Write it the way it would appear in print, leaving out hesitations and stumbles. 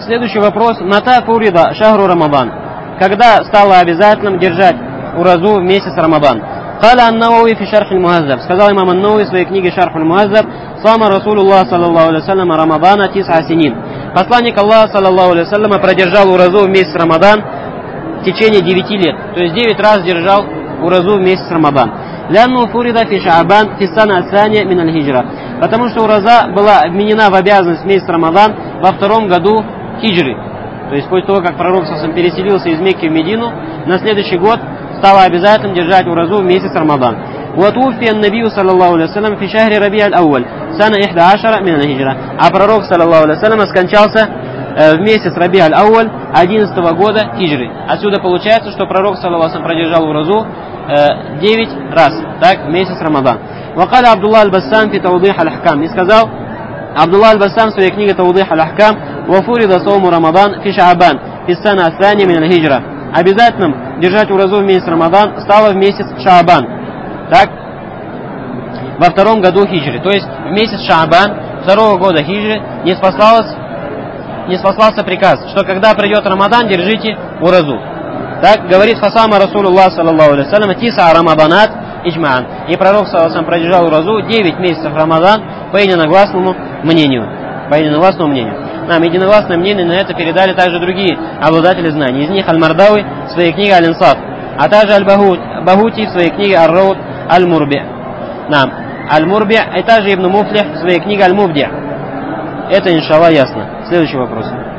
следующий вопрос. Мата фурида шахру Рамадан. Когда стало обязательным держать уразу в месяц Рамадан? Каля ан-Навави фи шарх аль-Мухаззаб. Сказал имам ан-Навави в своей книге Шарх аль-Мухаззаб: Сама Расулуллах саллаллаху алейхи вассалям Рамадана тис'a синин. Посланник Аллаха саллаллаху алейхи вассалям продержал уразу в месяц Рамадан в течение 9 лет. То есть 9 раз держал уразу в месяц Рамадан. Лянну фурида фи Шаабан фи сана ас-сания мин аль-хиджра. Потому что ураза была вменена в обязанность в месяц Рамадан во втором году хиджры. То есть после того, как пророк переселился из Мекки в Медину, на следующий год стало обязательным держать уразу в месяц Рамадан. وتوفي النبي صلى الله عليه وسلم في شهر ربيع الأول سنة 11 من الهجرة. А пророк саллаллаху алейхи ва саллям скончался в месяц Раби аль-Ауаль 11 года хиджры. Отсюда получается, что пророк саллаллаху алейхи ва саллям продержал уразу 9 раз, так, в месяц Рамадан. وقال عبد الله البسام في توضيح الأحكام. И сказал Абдулла аль-Бассам в своей книге Тавдих аль-Ахкам: وفرض صوم رمضان في شعبان في السنة الثانية من الهجرة. Обязательным держать уразу в месяц Рамадан стало в месяц Шаабан, так, во втором году хиджры. То есть в месяц Шаабан второго года хиджры не спаслался приказ, что когда придет Рамадан, держите уразу. Так говорит Фасама Расулуллах саллаллаху алейхи ва саллям тиса Рамаданат иджмаан. И пророк саллаллаху алейхи ва саллям продержал уразу 9 месяцев Рамадан по единогласному мнению. Нам единогласное мнение на это передали также другие обладатели знаний. Из них Аль-Мардауи в своей книге Аль-Инсаф, а также Аль-Багути в своей книге Ар-Раут Аль-Мурби. Аль-Мурби, и также Ибн Муфлих в своей книге Аль-Мубди. Это, иншаллах, ясно. Следующий вопрос.